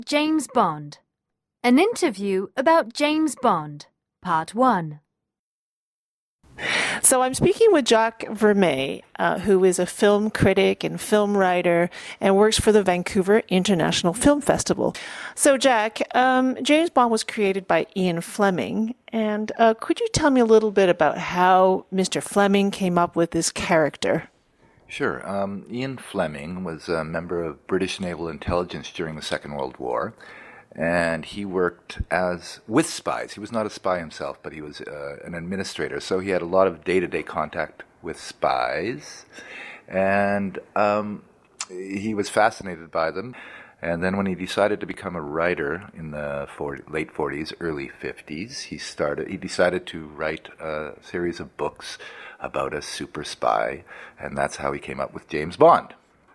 James Bond. An interview about James Bond, Part 1. So I'm speaking with Jacques Vermeer, who is a film critic and film writer and works for the Vancouver International Film Festival. So Jack, James Bond was created by Ian Fleming, and could you tell me a little bit about how Mr. Fleming came up with this character? Sure. Ian Fleming was a member of British Naval Intelligence during the Second World War, and he worked with spies. He was not a spy himself, but he was an administrator, so he had a lot of day-to-day contact with spies, and he was fascinated by them. And then when he decided to become a writer in the late 40s, early 50s, he decided to write a series of books about a super spy, and that's how he came up with James Bond.